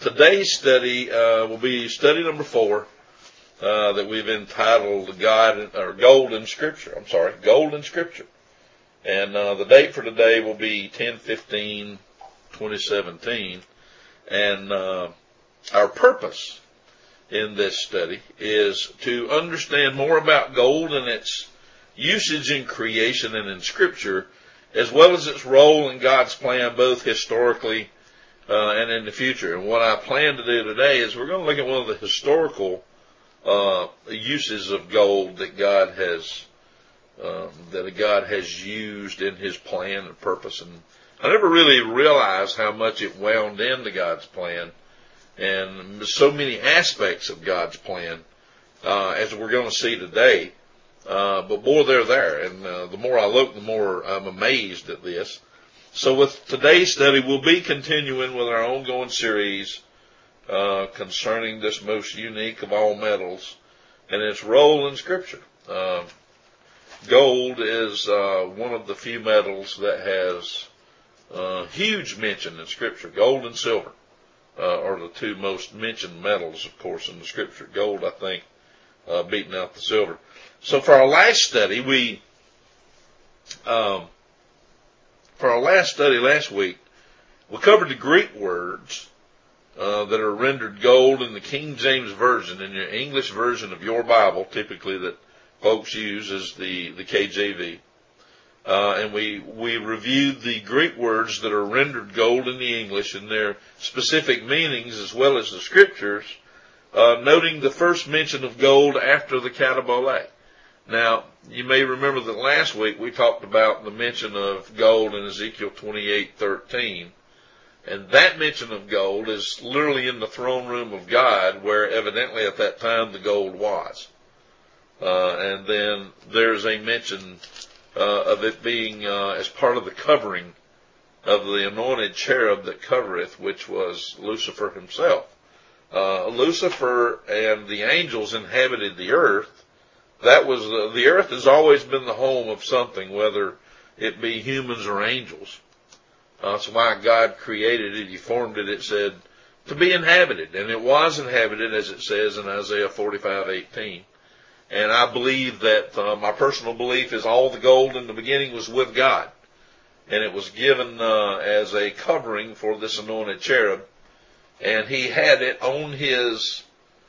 Today's study will be study number 4 that we've entitled Gold in Scripture. Gold in Scripture. And the date for today will be 10/15/2017. And our purpose in this study is to understand more about gold and its usage in creation and in Scripture, as well as its role in God's plan, both historically and in the future. And what I plan to do today is we're going to look at one of the historical uses of gold that God has used in His plan and purpose. And I never really realized how much it wound into God's plan and so many aspects of God's plan, as we're going to see today. But more they're there, and the more I look, the more I'm amazed at this. So with today's study, we'll be continuing with our ongoing series concerning this most unique of all metals and its role in Scripture. Gold is one of the few metals that has huge mention in Scripture. Gold and silver are the two most mentioned metals, of course, in the Scripture. Gold, I think, beating out the silver. So for our last study, last week, we covered the Greek words that are rendered gold in the King James Version, in your English version of your Bible, typically that folks use is the KJV. And we reviewed the Greek words that are rendered gold in the English and their specific meanings, as well as the Scriptures, noting the first mention of gold after the katabole. Now, you may remember that last week we talked about the mention of gold in Ezekiel 28:13. And that mention of gold is literally in the throne room of God, where evidently at that time the gold was. And then there's a mention of it being as part of the covering of the anointed cherub that covereth, which was Lucifer himself. Lucifer and the angels inhabited the earth. That was the earth has always been the home of something, whether it be humans or angels. That's why God created it. He formed it, it said, to be inhabited. And it was inhabited, as it says in Isaiah 45:18. And I believe that my personal belief is all the gold in the beginning was with God. And it was given as a covering for this anointed cherub. And he had it on his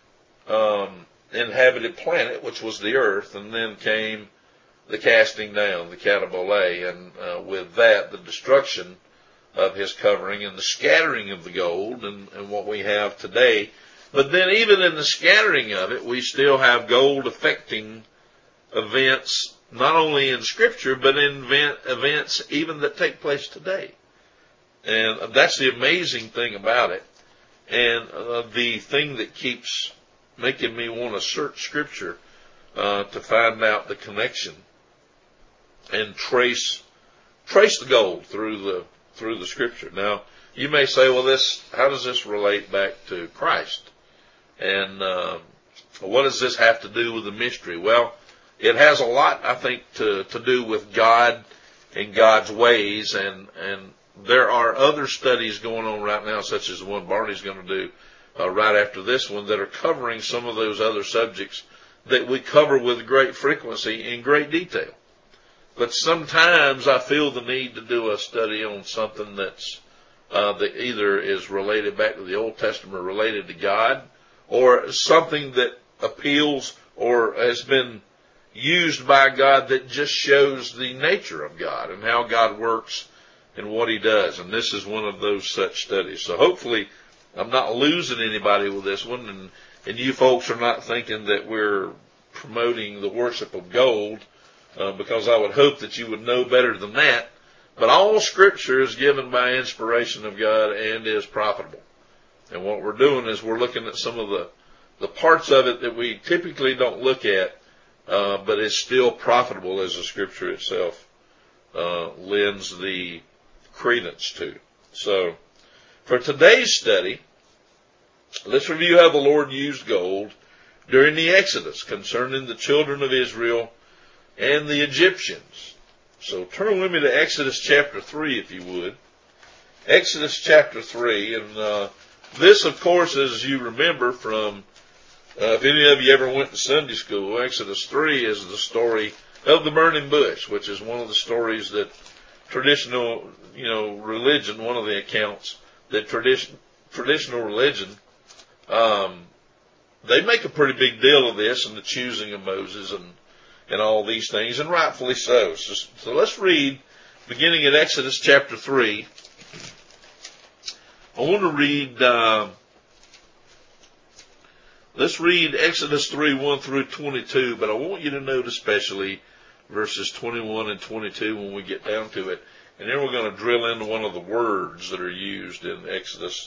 inhabited planet, which was the earth. And then came the casting down, the katabole. And with that, the destruction of his covering and the scattering of the gold and what we have today. But then even in the scattering of it, we still have gold affecting events, not only in Scripture, but in events even that take place today. And that's the amazing thing about it. And the thing that keeps making me want to search Scripture to find out the connection and trace the gold through the Scripture. Now, you may say, well, how does this relate back to Christ? And what does this have to do with the mystery? Well, it has a lot, I think, to do with God and God's ways. And there are other studies going on right now, such as the one Barney's going to do right after this one, that are covering some of those other subjects that we cover with great frequency in great detail. But sometimes I feel the need to do a study on something that either is related back to the Old Testament, related to God, or something that appeals or has been used by God that just shows the nature of God and how God works and what He does. And this is one of those such studies. So hopefully I'm not losing anybody with this one, and you folks are not thinking that we're promoting the worship of gold, because I would hope that you would know better than that. But all Scripture is given by inspiration of God and is profitable. And what we're doing is we're looking at some of the parts of it that we typically don't look at, but is still profitable as the Scripture itself lends the credence to. So, for today's study, let's review how the Lord used gold during the Exodus concerning the children of Israel and the Egyptians. So turn with me to Exodus chapter 3, if you would. Exodus chapter 3, and This, of course, as you remember from, if any of you ever went to Sunday school, Exodus 3 is the story of the burning bush, which is one of the stories that traditional, religion, one of the accounts that traditional religion, they make a pretty big deal of this and the choosing of Moses and all these things, and rightfully so. So let's read, beginning at Exodus chapter 3. I want to read, let's read Exodus 3, 1 through 22, but I want you to note especially verses 21 and 22 when we get down to it. And then we're going to drill into one of the words that are used in Exodus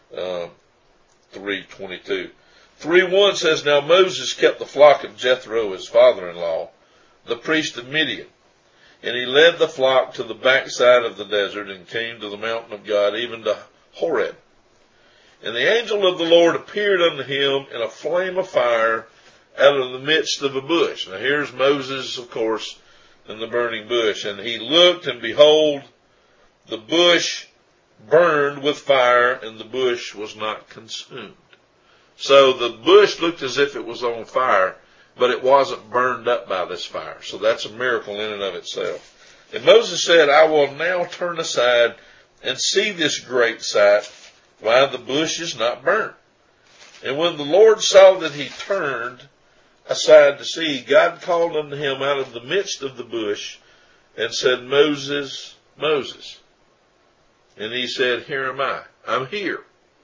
3:22. 3:1 says, Now Moses kept the flock of Jethro, his father-in-law, the priest of Midian. And he led the flock to the backside of the desert and came to the mountain of God, even to Horeb. And the angel of the Lord appeared unto him in a flame of fire out of the midst of a bush. Now here's Moses, of course, in the burning bush. And he looked, and behold, the bush burned with fire, and the bush was not consumed. So the bush looked as if it was on fire, but it wasn't burned up by this fire. So that's a miracle in and of itself. And Moses said, I will now turn aside and see this great sight, why the bush is not burnt. And when the Lord saw that he turned aside to see, God called unto him out of the midst of the bush and said, Moses, Moses. And he said, Here am I. I'm here.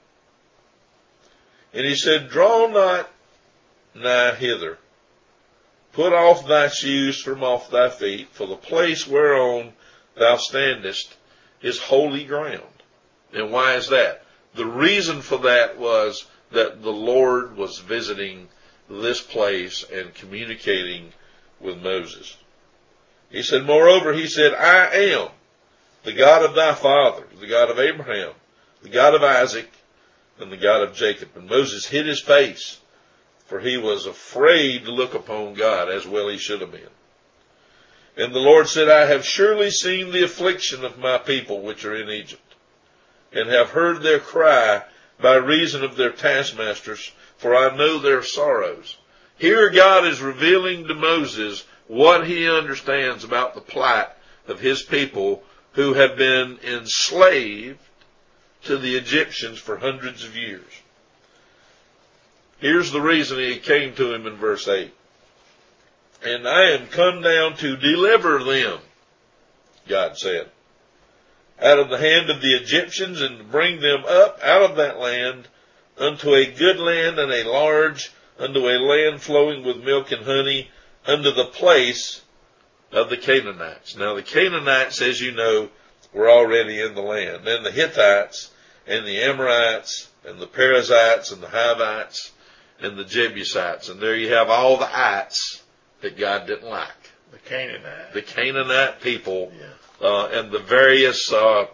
And he said, Draw not nigh hither. Put off thy shoes from off thy feet, for the place whereon thou standest is holy ground. And why is that? The reason for that was that the Lord was visiting this place and communicating with Moses. He said, Moreover, he said, I am the God of thy father, the God of Abraham, the God of Isaac, and the God of Jacob. And Moses hid his face, for he was afraid to look upon God, as well he should have been. And the Lord said, I have surely seen the affliction of my people which are in Egypt, and have heard their cry by reason of their taskmasters, for I know their sorrows. Here God is revealing to Moses what he understands about the plight of his people who have been enslaved to the Egyptians for hundreds of years. Here's the reason he came to him in verse 8. And I am come down to deliver them, God said, out of the hand of the Egyptians, and to bring them up out of that land unto a good land and a large, unto a land flowing with milk and honey, unto the place of the Canaanites. Now the Canaanites, as you know, were already in the land. And the Hittites, and the Amorites, and the Perizzites, and the Hivites, and the Jebusites. And there you have all the ites that God didn't like. The Canaanite people, and the various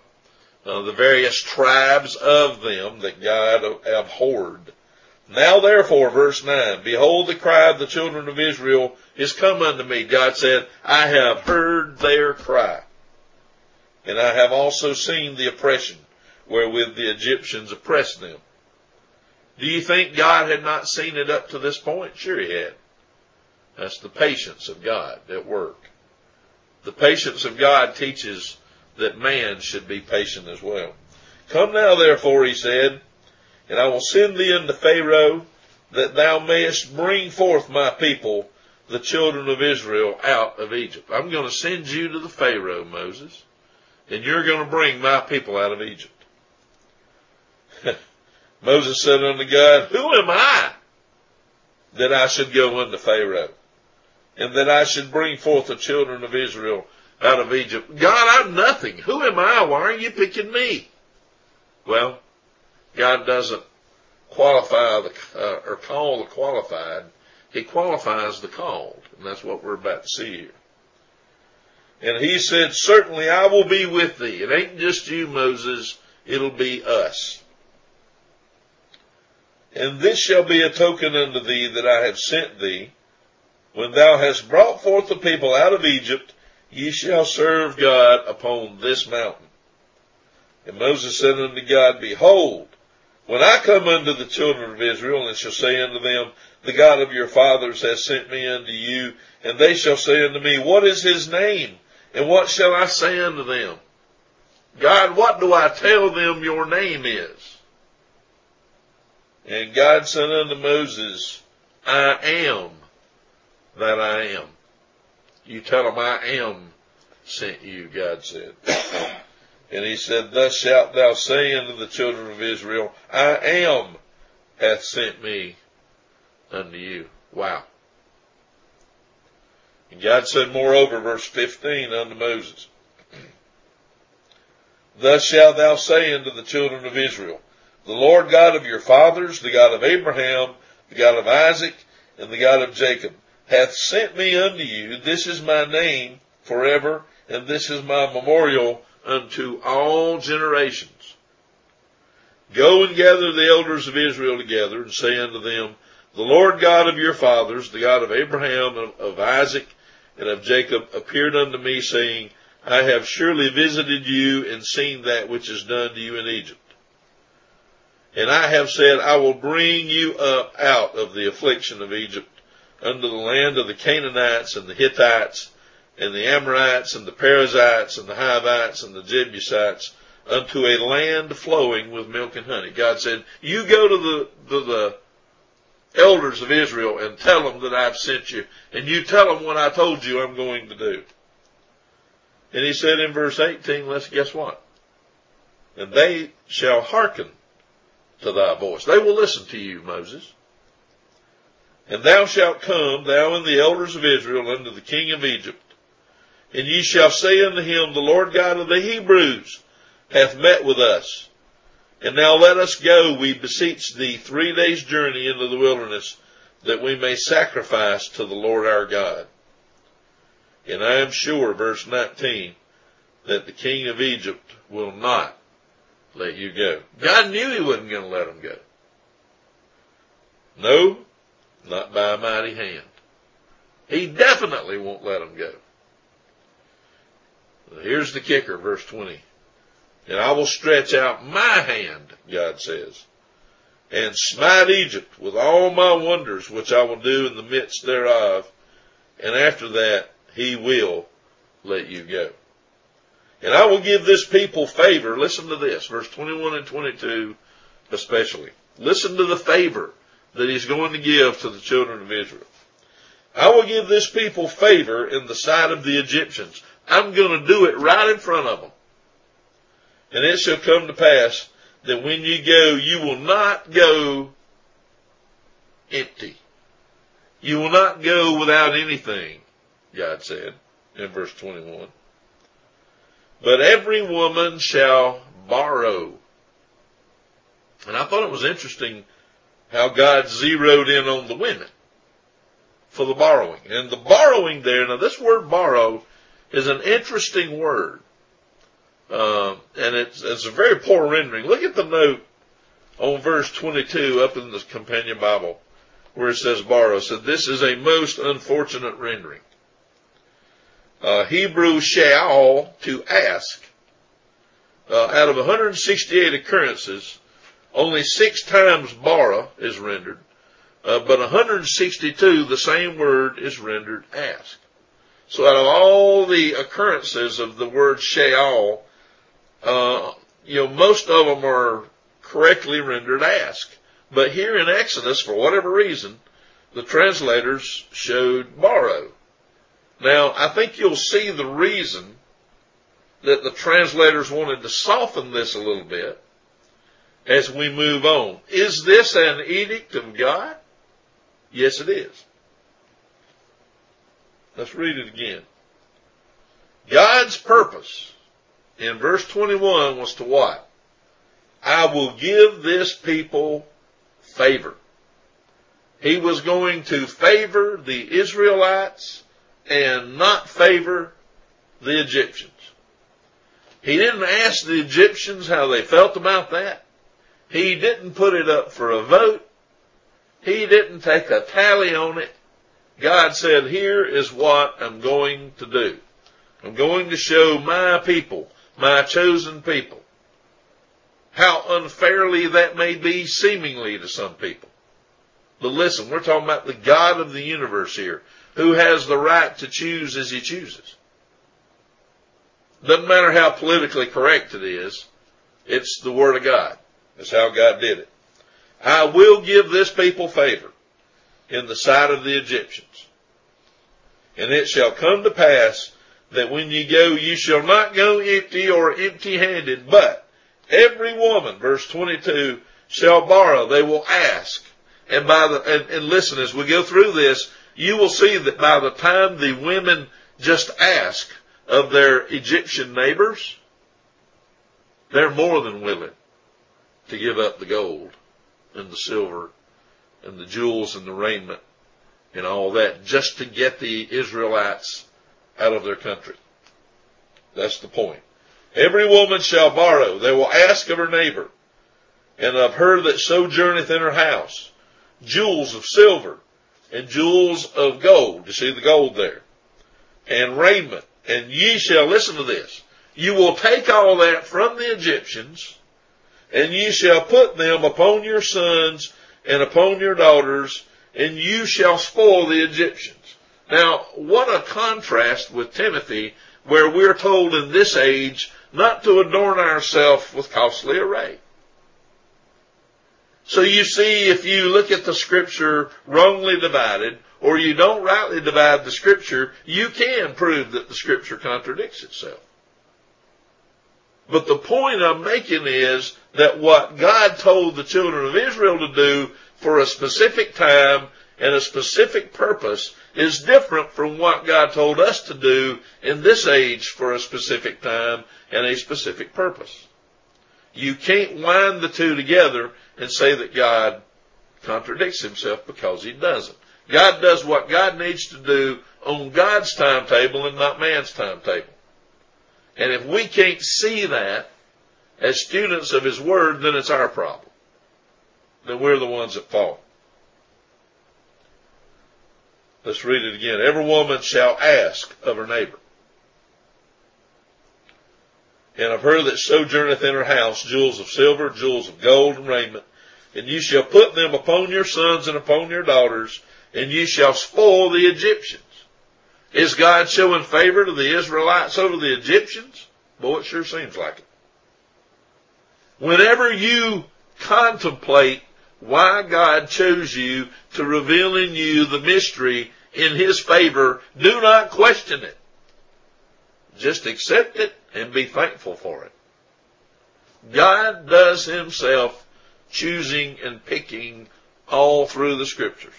tribes of them that God abhorred. Now therefore, verse 9, Behold, the cry of the children of Israel is come unto me. God said, I have heard their cry, and I have also seen the oppression wherewith the Egyptians oppressed them. Do you think God had not seen it up to this point? Sure he had. That's the patience of God at work. The patience of God teaches that man should be patient as well. Come now therefore, he said, and I will send thee unto Pharaoh, that thou mayest bring forth my people, the children of Israel, out of Egypt. I'm going to send you to the Pharaoh, Moses, and you're going to bring my people out of Egypt. Moses said unto God, Who am I that I should go unto Pharaoh, and that I should bring forth the children of Israel out of Egypt? God, I'm nothing. Who am I? Why are you picking me? Well, God doesn't qualify or call the qualified. He qualifies the called. And that's what we're about to see here. And he said, Certainly I will be with thee. It ain't just you, Moses. It'll be us. And this shall be a token unto thee that I have sent thee. When thou hast brought forth the people out of Egypt, ye shall serve God upon this mountain. And Moses said unto God, Behold, When I come unto the children of Israel, and shall say unto them, the God of your fathers has sent me unto you, and they shall say unto me, what is his name? And what shall I say unto them? God, what do I tell them your name is? And God said unto Moses, I am that I am. You tell them I am sent you, God said. And he said, thus shalt thou say unto the children of Israel, I am hath sent me unto you. Wow. And God said moreover, verse 15, unto Moses, thus shalt thou say unto the children of Israel, the Lord God of your fathers, the God of Abraham, the God of Isaac, and the God of Jacob, hath sent me unto you. This is my name forever, and this is my memorial unto all generations. Go and gather the elders of Israel together, and say unto them, the Lord God of your fathers, the God of Abraham, of Isaac, and of Jacob, appeared unto me, saying, I have surely visited you, and seen that which is done to you in Egypt. And I have said, I will bring you up out of the affliction of Egypt, unto the land of the Canaanites, and the Hittites, and the Amorites, and the Perizzites, and the Hivites, and the Jebusites, unto a land flowing with milk and honey. God said, you go to the elders of Israel and tell them that I've sent you, and you tell them what I told you I'm going to do. And he said in verse 18, let's guess what? And they shall hearken to thy voice. They will listen to you, Moses. And thou shalt come, thou and the elders of Israel, unto the king of Egypt, and ye shall say unto him, the Lord God of the Hebrews hath met with us. And now let us go, we beseech thee, 3 days' journey into the wilderness, that we may sacrifice to the Lord our God. And I am sure, verse 19, that the king of Egypt will not let you go. God knew he wasn't going to let them go. No, not by a mighty hand. He definitely won't let them go. Here's the kicker, verse 20. And I will stretch out my hand, God says, and smite Egypt with all my wonders, which I will do in the midst thereof. And after that, he will let you go. And I will give this people favor. Listen to this, verse 21 and 22 especially. Listen to the favor that he's going to give to the children of Israel. I will give this people favor in the sight of the Egyptians. I'm going to do it right in front of them. And it shall come to pass that when you go, you will not go empty. You will not go without anything, God said in verse 21. But every woman shall borrow. And I thought it was interesting how God zeroed in on the women for the borrowing. And the borrowing there, now this word borrow is an interesting word. And it's a very poor rendering. Look at the note on verse 22 up in the Companion Bible where it says borrow. It said this is a most unfortunate rendering. Hebrew shall, to ask. Out of 168 occurrences, only 6 times borrow is rendered. But 162, the same word is rendered ask. So out of all the occurrences of the word shall, most of them are correctly rendered ask. But here in Exodus, for whatever reason, the translators showed borrow. Now, I think you'll see the reason that the translators wanted to soften this a little bit as we move on. Is this an edict of God? Yes, it is. Let's read it again. God's purpose in verse 21 was to what? I will give this people favor. He was going to favor the Israelites and not favor the Egyptians. He didn't ask the Egyptians how they felt about that. He didn't put it up for a vote. He didn't take a tally on it. God said, here is what I'm going to do. I'm going to show my people, my chosen people, how unfairly that may be seemingly to some people. But listen, we're talking about the God of the universe here, who has the right to choose as he chooses. Doesn't matter how politically correct it is, it's the Word of God. That's how God did it. I will give this people favor in the sight of the Egyptians. And it shall come to pass that when ye go, you shall not go empty or empty-handed, but every woman, verse 22, shall borrow. They will ask. And listen, as we go through this, you will see that by the time the women just ask of their Egyptian neighbors, they're more than willing to give up the gold and the silver and the jewels and the raiment and all that just to get the Israelites out of their country. That's the point. Every woman shall borrow. They will ask of her neighbor and of her that sojourneth in her house jewels of silver and jewels of gold. You see the gold there. And raiment. And ye shall, listen to this, you will take all that from the Egyptians, and ye shall put them upon your sons and upon your daughters, and you shall spoil the Egyptians. Now, what a contrast with Timothy, where we're told in this age not to adorn ourselves with costly array. So you see, if you look at the Scripture wrongly divided, or you don't rightly divide the Scripture, you can prove that the Scripture contradicts itself. But the point I'm making is that what God told the children of Israel to do for a specific time and a specific purpose is different from what God told us to do in this age for a specific time and a specific purpose. You can't wind the two together and say that God contradicts himself, because he doesn't. God does what God needs to do on God's timetable and not man's timetable. And if we can't see that as students of his word, then it's our problem. Then we're the ones that fall. Let's read it again. Every woman shall ask of her neighbor, and of her that sojourneth in her house jewels of silver, jewels of gold, and raiment. And you shall put them upon your sons and upon your daughters, and you shall spoil the Egyptians. Is God showing favor to the Israelites over the Egyptians? Boy, it sure seems like it. Whenever you contemplate why God chose you to reveal in you the mystery in his favor, do not question it. Just accept it and be thankful for it. God does himself choosing and picking all through the Scriptures.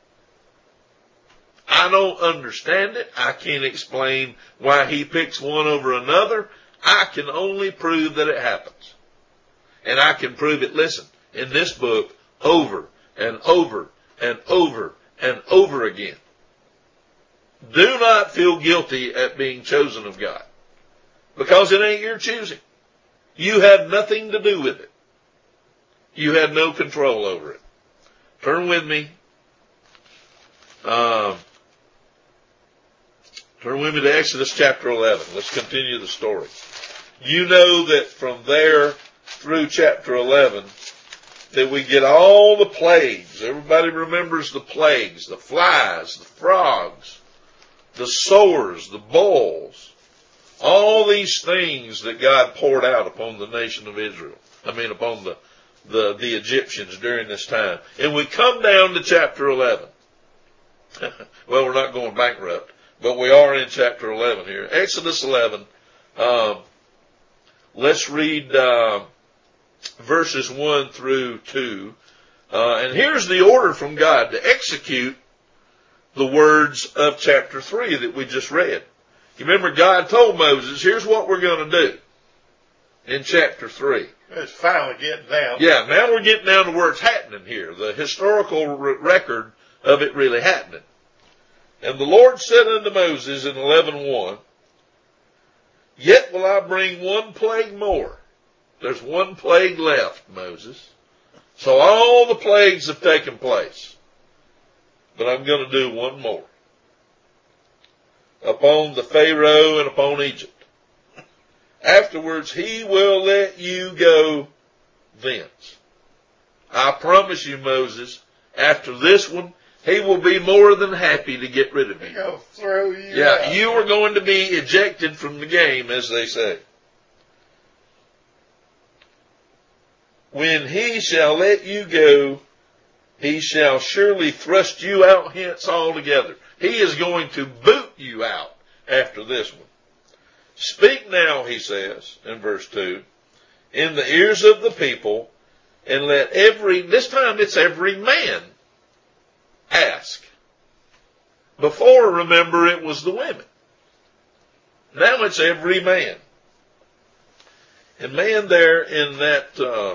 I don't understand it. I can't explain why he picks one over another. I can only prove that it happens. And I can prove it, listen, in this book over and over and over and over again. Do not feel guilty at being chosen of God, because it ain't your choosing. You had nothing to do with it. You had no control over it. Turn with me. Turn with me to Exodus chapter 11. Let's continue the story. You know that from there through chapter 11 that we get all the plagues. Everybody remembers the plagues, the flies, the frogs, the sores, the boils, all these things that God poured out upon the nation of Israel. Upon the Egyptians during this time. And we come down to chapter 11. Well, we're not going bankrupt, but we are in chapter 11 here. Exodus 11. Let's read verses 1 through 2. And here's the order from God to execute the words of chapter 3 that we just read. You remember God told Moses, here's what we're going to do in chapter 3. It's finally getting down. Yeah, now we're getting down to where it's happening here. The historical record of it really happening. And the Lord said unto Moses in 11:1, Yet will I bring one plague more. There's one plague left, Moses. So all the plagues have taken place. But I'm going to do one more. Upon the Pharaoh and upon Egypt. Afterwards he will let you go thence. I promise you, Moses, after this one, he will be more than happy to get rid of you. He'll throw you Yeah, out. you are going to be ejected from the game, as they say. When he shall let you go, he shall surely thrust you out hence altogether. He is going to boot you out after this one. Speak now, he says, in verse 2, in the ears of the people, and let this time it's every man, ask. Before, remember, it was the women. Now it's every man. And man there in that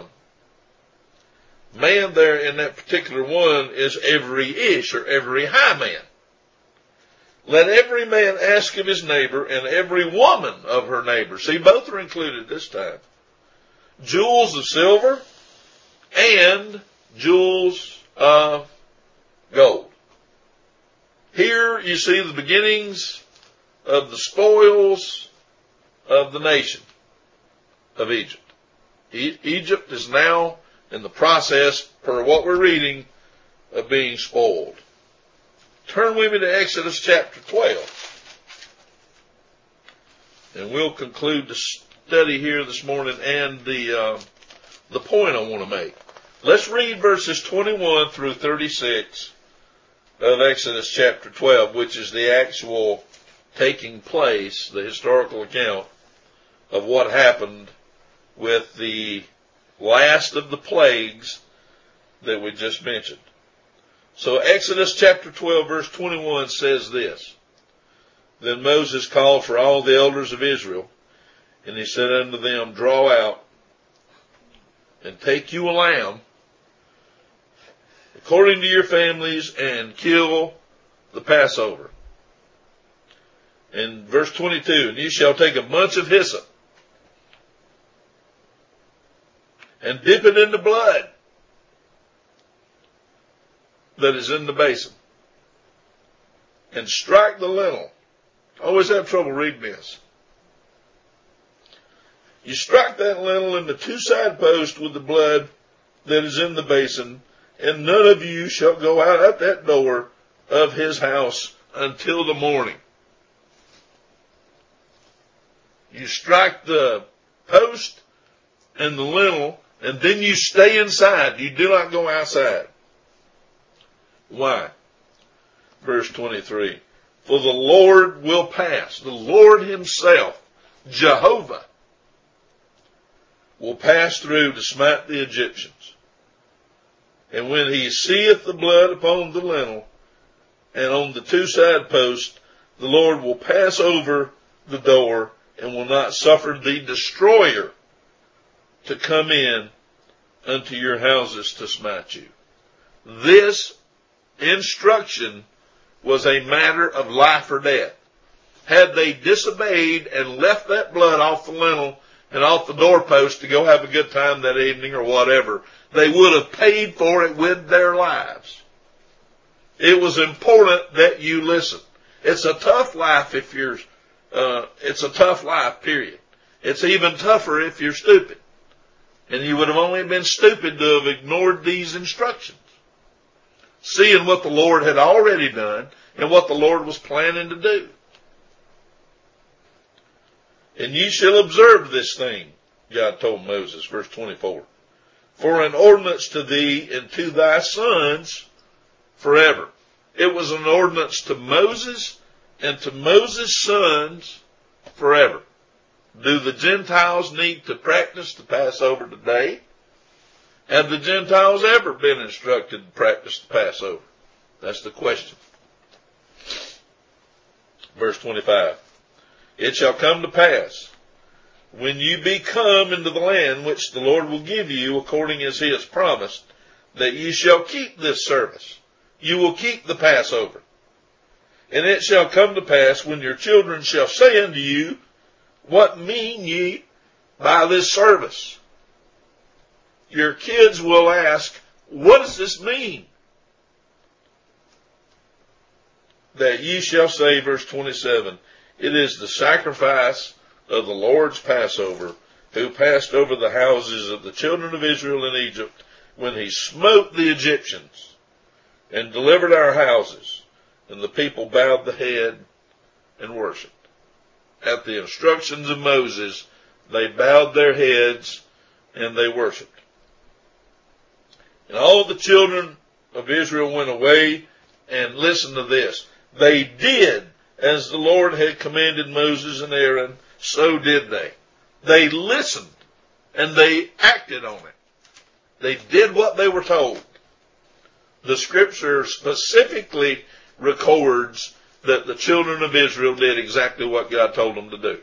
particular one is every ish, or every high man. Let every man ask of his neighbor, and every woman of her neighbor. See, both are included this time. Jewels of silver and jewels of gold. Here you see the beginnings of the spoils of the nation of Egypt. Egypt is now in the process, per what we're reading, of being spoiled. Turn with me to Exodus chapter 12. And we'll conclude the study here this morning and the point I want to make. Let's read verses 21 through 36 of Exodus chapter 12, which is the actual taking place, the historical account of what happened with the last of the plagues that we just mentioned. So Exodus chapter 12 verse 21 says this. Then Moses called for all the elders of Israel, and he said unto them, draw out and take you a lamb according to your families, and kill the Passover. In verse 22, and you shall take a bunch of hyssop and dip it in the blood that is in the basin, and strike the lintel. I always have trouble reading this. You strike that lintel in the two side posts with the blood that is in the basin, and none of you shall go out at that door of his house until the morning. You strike the post and the lintel, and then you stay inside. You do not go outside. Why? Verse 23. For the Lord will pass. The Lord himself, Jehovah, will pass through to smite the Egyptians. And when he seeth the blood upon the lintel and on the two side posts, the Lord will pass over the door and will not suffer the destroyer to come in unto your houses to smite you. This instruction was a matter of life or death. Had they disobeyed and left that blood off the lintel and off the doorpost to go have a good time that evening or whatever, they would have paid for it with their lives. It was important that you listen. It's a tough life it's a tough life, period. It's even tougher if you're stupid. And you would have only been stupid to have ignored these instructions, seeing what the Lord had already done and what the Lord was planning to do. And ye shall observe this thing, God told Moses, verse 24, for an ordinance to thee and to thy sons forever. It was an ordinance to Moses and to Moses' sons forever. Do the Gentiles need to practice the Passover today? Have the Gentiles ever been instructed to practice the Passover? That's the question. Verse 25. It shall come to pass, when you be come into the land which the Lord will give you, according as he has promised, that ye shall keep this service. You will keep the Passover. And it shall come to pass, when your children shall say unto you, what mean ye by this service? Your kids will ask, what does this mean? That ye shall say, verse 27, it is the sacrifice of the Lord's Passover, who passed over the houses of the children of Israel in Egypt, when he smote the Egyptians and delivered our houses. And the people bowed the head and worshipped. At the instructions of Moses, they bowed their heads and they worshipped. And all the children of Israel went away, and listen to this. They did as the Lord had commanded Moses and Aaron, so did they. They listened and they acted on it. They did what they were told. The scripture specifically records that the children of Israel did exactly what God told them to do.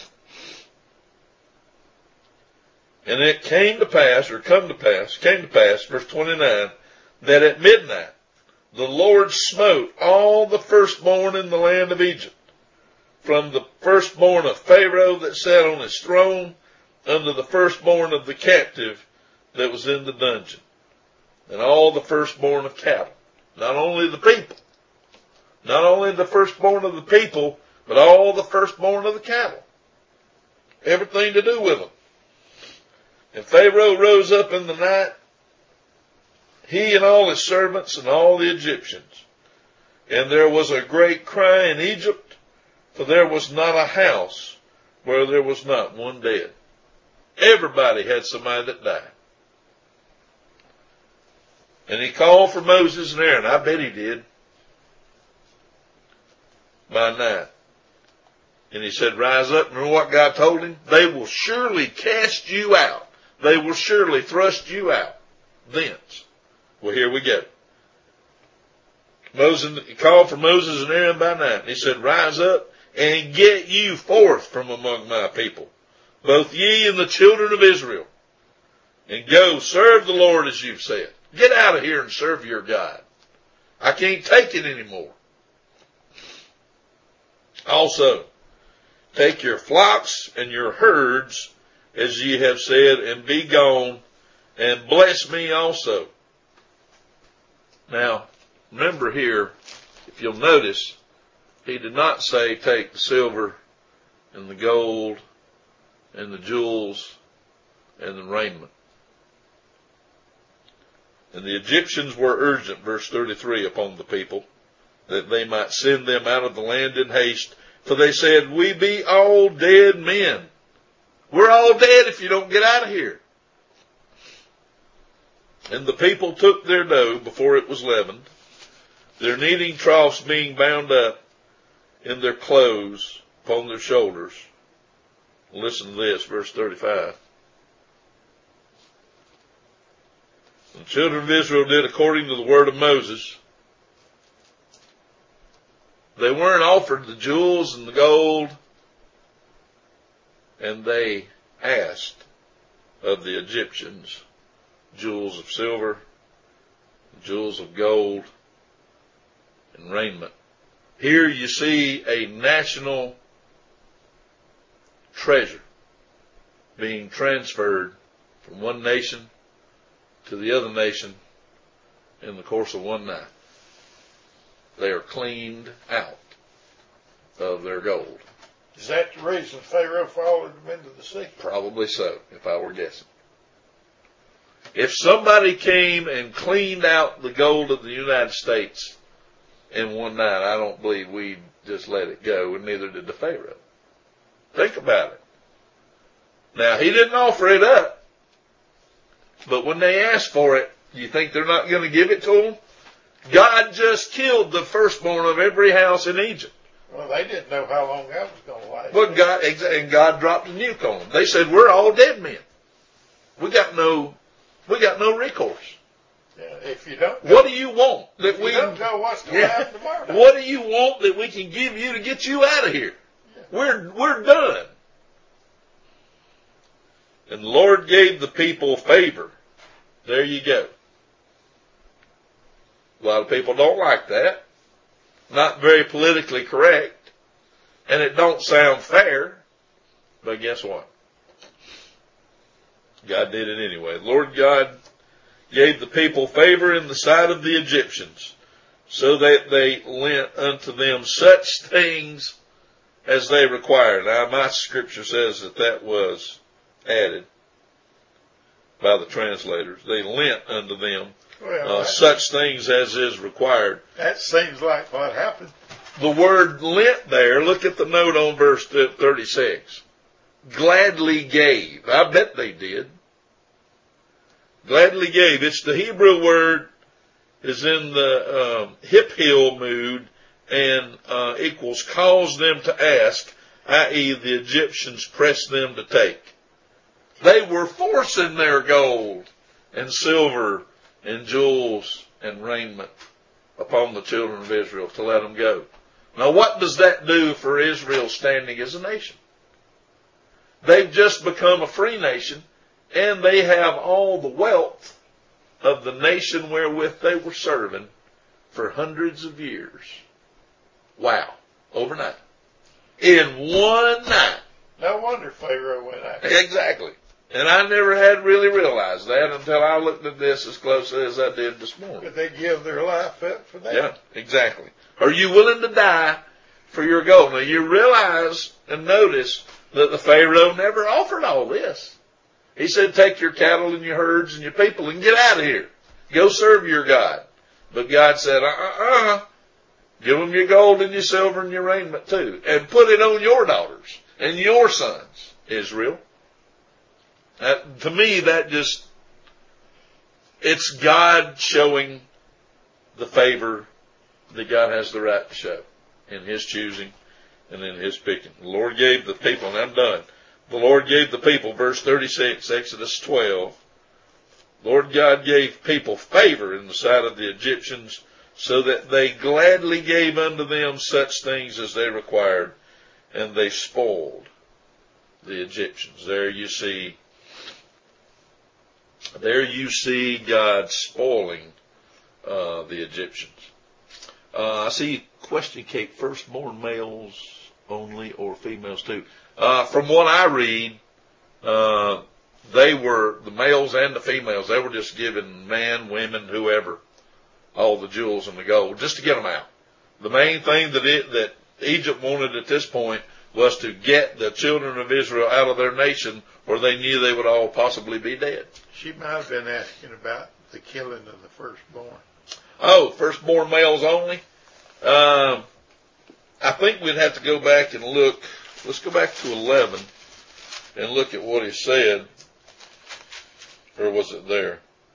And it came to pass, verse 29, that at midnight the Lord smote all the firstborn in the land of Egypt, from the firstborn of Pharaoh that sat on his throne, unto the firstborn of the captive that was in the dungeon, and all the firstborn of cattle. Not only the people, not only the firstborn of the people, but all the firstborn of the cattle. Everything to do with them. And Pharaoh rose up in the night, he and all his servants and all the Egyptians. And there was a great cry in Egypt, for there was not a house where there was not one dead. Everybody had somebody that died. And he called for Moses and Aaron. I bet he did. By night. And he said, rise up. Remember what God told him? They will surely cast you out. They will surely thrust you out thence. Well, here we go. He called for Moses and Aaron by night. And he said, rise up and get you forth from among my people, both ye and the children of Israel, and go serve the Lord as you've said. Get out of here and serve your God. I can't take it anymore. Also, take your flocks and your herds, as ye have said, and be gone, and bless me also. Now, remember here, if you'll notice, he did not say take the silver and the gold and the jewels and the raiment. And the Egyptians were urgent, verse 33, upon the people, that they might send them out of the land in haste. For they said, we be all dead men. We're all dead if you don't get out of here. And the people took their dough before it was leavened, their kneading troughs being bound up in their clothes upon their shoulders. Listen to this, verse 35. The children of Israel did according to the word of Moses. They weren't offered the jewels and the gold, and they asked of the Egyptians jewels of silver, jewels of gold, and raiment. Here you see a national treasure being transferred from one nation to the other nation in the course of one night. They are cleaned out of their gold. Is that the reason Pharaoh followed them into the sea? Probably so, if I were guessing. If somebody came and cleaned out the gold of the United States in one night, I don't believe we'd just let it go, and neither did the Pharaoh. Think about it. Now, he didn't offer it up, but when they asked for it, do you think they're not going to give it to them? God just killed the firstborn of every house in Egypt. Well, they didn't know how long that was going to last. But God dropped a nuke on them. They said, we're all dead men. We got no recourse. Yeah, if you don't go, what do you want that we don't go, what's going to happen tomorrow? What do you want that we can give you to get you out of here? Yeah. We're done. And the Lord gave the people favor. There you go. A lot of people don't like that. Not very politically correct. And it don't sound fair. But guess what? God did it anyway. The Lord God gave the people favor in the sight of the Egyptians, so that they lent unto them such things as they required. Now, my scripture says that was added by the translators. They lent unto them Well, such things as is required. that seems like what happened. The word lent there, look at the note on verse 36. Gladly gave. I bet they did. Gladly gave. It's the Hebrew word is in the hip heel mood and equals cause them to ask, i.e. the Egyptians pressed them to take. They were forcing their gold and silver and jewels and raiment upon the children of Israel to let them go. Now what does that do for Israel's standing as a nation? They've just become a free nation and they have all the wealth of the nation wherewith they were serving for hundreds of years. Wow. Overnight. In one night. No wonder Pharaoh went after. Exactly. And I never had really realized that until I looked at this as closely as I did this morning. But they give their life up for that. Yeah, exactly. Are you willing to die for your gold? Now you realize and notice that the Pharaoh never offered all this. He said, take your cattle and your herds and your people and get out of here. Go serve your God. But God said, give them your gold and your silver and your raiment too. And put it on your daughters and your sons, Israel. To me, it's God showing the favor that God has the right to show in His choosing and in His picking. The Lord gave the people, and I'm done. The Lord gave the people, verse 36, Exodus 12. Lord God gave people favor in the sight of the Egyptians, so that they gladly gave unto them such things as they required, and they spoiled the Egyptians. There you see God spoiling the Egyptians. I see question, Kate, firstborn males only or females too? From what I read, they were, the males and the females, they were just giving men, women, whoever, all the jewels and the gold, just to get them out. The main thing that Egypt wanted at this point was to get the children of Israel out of their nation, or they knew they would all possibly be dead. She might have been asking about the killing of the firstborn. Oh, firstborn males only? I think we'd have to go back and look. Let's go back to 11 and look at what he said. Or was it there?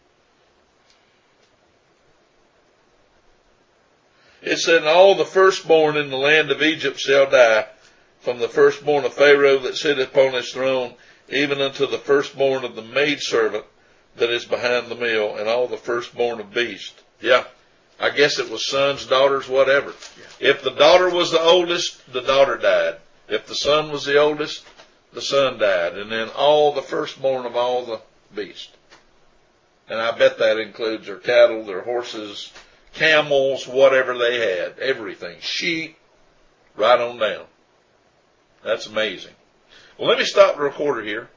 It said, and all the firstborn in the land of Egypt shall die, from the firstborn of Pharaoh that sitteth upon his throne, even unto the firstborn of the maidservant that is behind the mill, and all the firstborn of beast. Yeah, I guess it was sons, daughters, whatever. Yeah. If the daughter was the oldest, the daughter died. If the son was the oldest, the son died. And then all the firstborn of all the beast. And I bet that includes their cattle, their horses, camels, whatever they had, everything, sheep, right on down. That's amazing. Well, let me stop the recorder here.